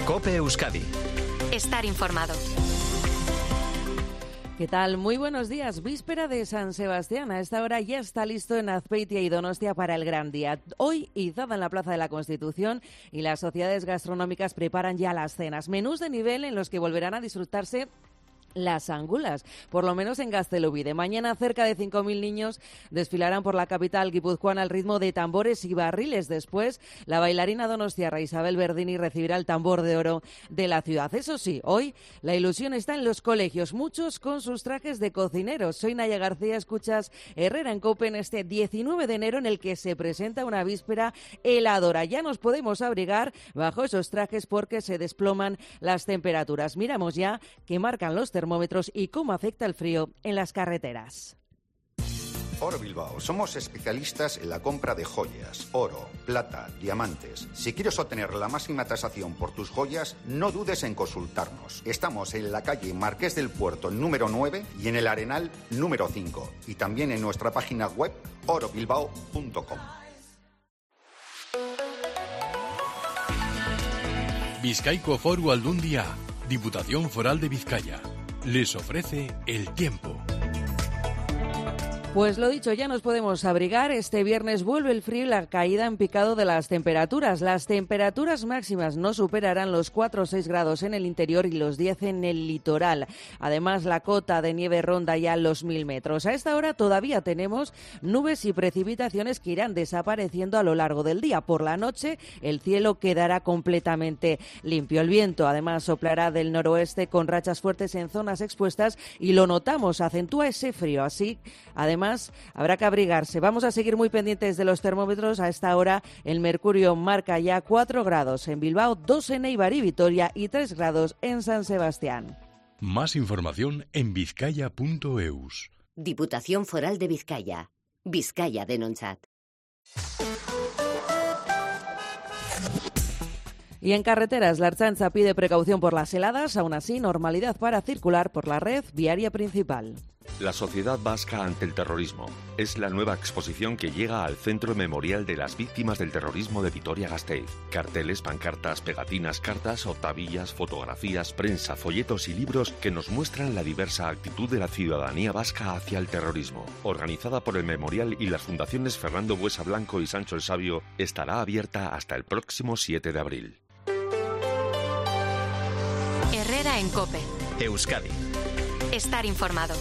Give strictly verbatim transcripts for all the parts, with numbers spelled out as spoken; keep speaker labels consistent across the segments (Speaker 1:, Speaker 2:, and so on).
Speaker 1: COPE Euskadi.
Speaker 2: Estar informado.
Speaker 3: ¿Qué tal? Muy buenos días. Víspera de San Sebastián. A esta hora ya está listo en Azpeitia y Donostia para el gran día. Hoy, izada en la Plaza de la Constitución, y las sociedades gastronómicas preparan ya las cenas. Menús de nivel en los que volverán a disfrutarse las angulas, por lo menos en Gaztelubide. Mañana cerca de cinco mil niños desfilarán por la capital guipuzcoana al ritmo de tambores y barriles. Después, la bailarina donostiarra Isabel Verdini recibirá el tambor de oro de la ciudad. Eso sí, hoy la ilusión está en los colegios, muchos con sus trajes de cocineros. Soy Naya García, escuchas Herrera en COPE en este diecinueve de enero en el que se presenta una víspera heladora. Ya nos podemos abrigar bajo esos trajes porque se desploman las temperaturas. Miramos ya qué marcan los termómetros y cómo afecta el frío en las carreteras.
Speaker 4: Oro Bilbao. Somos especialistas en la compra de joyas, oro, plata, diamantes. Si quieres obtener la máxima tasación por tus joyas, no dudes en consultarnos. Estamos en la calle Marqués del Puerto número nueve y en el Arenal número cinco. Y también en nuestra página web oro bilbao punto com.
Speaker 5: Bizkaiko Foru Aldundia, Diputación Foral de Vizcaya, les ofrece el tiempo.
Speaker 3: Pues lo dicho, ya nos podemos abrigar. Este viernes vuelve el frío y la caída en picado de las temperaturas. Las temperaturas máximas no superarán los cuatro o seis grados en el interior y los diez en el litoral. Además, la cota de nieve ronda ya los mil metros. A esta hora todavía tenemos nubes y precipitaciones que irán desapareciendo a lo largo del día. Por la noche, el cielo quedará completamente limpio. El viento, además, soplará del noroeste con rachas fuertes en zonas expuestas y lo notamos, acentúa ese frío. Así, además, Además, habrá que abrigarse. Vamos a seguir muy pendientes de los termómetros. A esta hora el mercurio marca ya cuatro grados en Bilbao, dos en Eibar y Vitoria y tres grados en San Sebastián.
Speaker 5: Más información en vizcaya punto eus.
Speaker 6: Diputación Foral de Vizcaya. Vizcaya denontzat.
Speaker 3: Y en carreteras, la Ertzaintza pide precaución por las heladas, aún así normalidad para circular por la red viaria principal.
Speaker 7: La sociedad vasca ante el terrorismo es la nueva exposición que llega al Centro Memorial de las Víctimas del Terrorismo de Vitoria-Gasteiz. Carteles, pancartas, pegatinas, cartas, octavillas, fotografías, prensa, folletos y libros que nos muestran la diversa actitud de la ciudadanía vasca hacia el terrorismo. Organizada por el Memorial y las fundaciones Fernando Buesa Blanco y Sancho el Sabio, estará abierta hasta el próximo siete de abril.
Speaker 2: Herrera en COPE.
Speaker 1: Euskadi.
Speaker 2: Estar informado.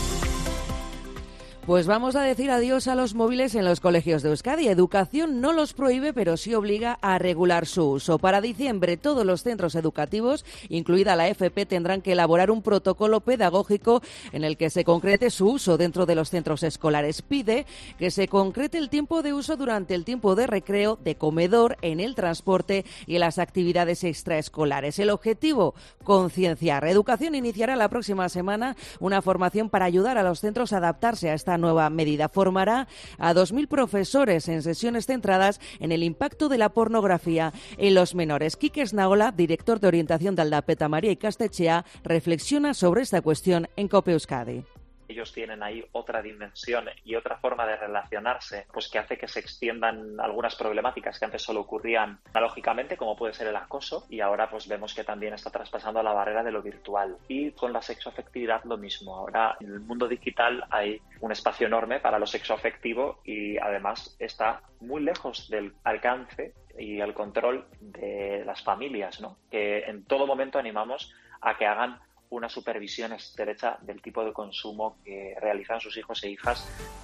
Speaker 3: Pues vamos a decir adiós a los móviles en los colegios de Euskadi. Educación no los prohíbe, pero sí obliga a regular su uso. Para diciembre, todos los centros educativos, incluida la F P, tendrán que elaborar un protocolo pedagógico en el que se concrete su uso dentro de los centros escolares. Pide que se concrete el tiempo de uso durante el tiempo de recreo, de comedor, en el transporte y en las actividades extraescolares. El objetivo, concienciar. Educación iniciará la próxima semana una formación para ayudar a los centros a adaptarse a esta nueva medida. Formará a dos mil profesores en sesiones centradas en el impacto de la pornografía en los menores. Quique Esnaola, director de orientación de Aldapeta María Ikastetxea, reflexiona sobre esta cuestión en COPE Euskadi.
Speaker 8: Ellos tienen ahí otra dimensión y otra forma de relacionarse, pues que hace que se extiendan algunas problemáticas que antes solo ocurrían analógicamente, como puede ser el acoso, y ahora pues vemos que también está traspasando la barrera de lo virtual. Y con la sexoafectividad lo mismo. Ahora en el mundo digital hay un espacio enorme para lo sexoafectivo y además está muy lejos del alcance y el control de las familias, ¿no? Que en todo momento animamos a que hagan una supervisión estrecha del tipo de consumo que realizan sus hijos e hijas.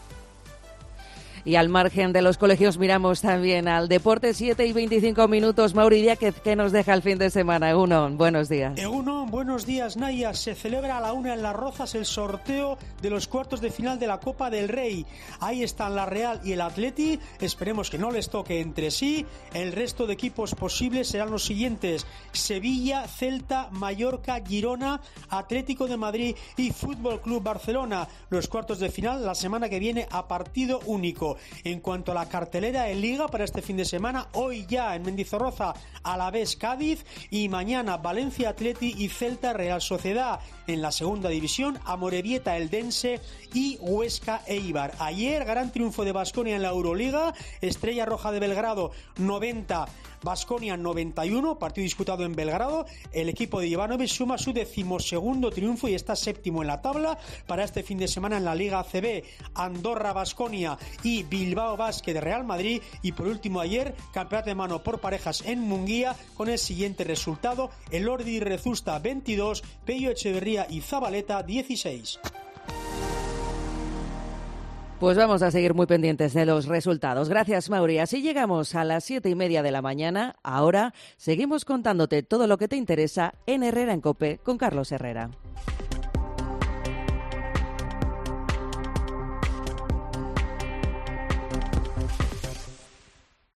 Speaker 3: Y al margen de los colegios miramos también al deporte. Siete y veinticinco minutos. Mauri Díaz, ¿qué nos deja el fin de semana? Egunon, buenos días.
Speaker 9: Egunon, buenos días, Naya. Se celebra a la una en Las Rozas el sorteo de los cuartos de final de la Copa del Rey. Ahí están la Real y el Atleti. Esperemos que no les toque entre sí. El resto de equipos posibles serán los siguientes: Sevilla, Celta, Mallorca, Girona, Atlético de Madrid y Fútbol Club Barcelona. Los cuartos de final la semana que viene a partido único. Belgrado. En cuanto a la cartelera en Liga para este fin de semana, hoy ya en Mendizorroza Alavés Cádiz y mañana Valencia Atleti y Celta Real Sociedad. En la segunda división, Amorebieta Eldense y Huesca Eibar. Ayer, gran triunfo de Baskonia en la Euroliga, Estrella Roja de Belgrado noventa, Baskonia noventa y uno, partido disputado en Belgrado. El equipo de Ivanovic suma su decimosegundo triunfo y está séptimo en la tabla. Para este fin de semana en la Liga A C B, Andorra Baskonia y Bilbao Basket de Real Madrid. Y por último ayer, campeonato de mano por parejas en Munguía con el siguiente resultado: el Ordi Rezusta veintidós, Pello Echeverría y Zabaleta dieciséis.
Speaker 3: Pues vamos a seguir muy pendientes de los resultados. Gracias, Mauri. Así llegamos a las siete y media de la mañana. Ahora seguimos contándote todo lo que te interesa en Herrera en COPE con Carlos Herrera.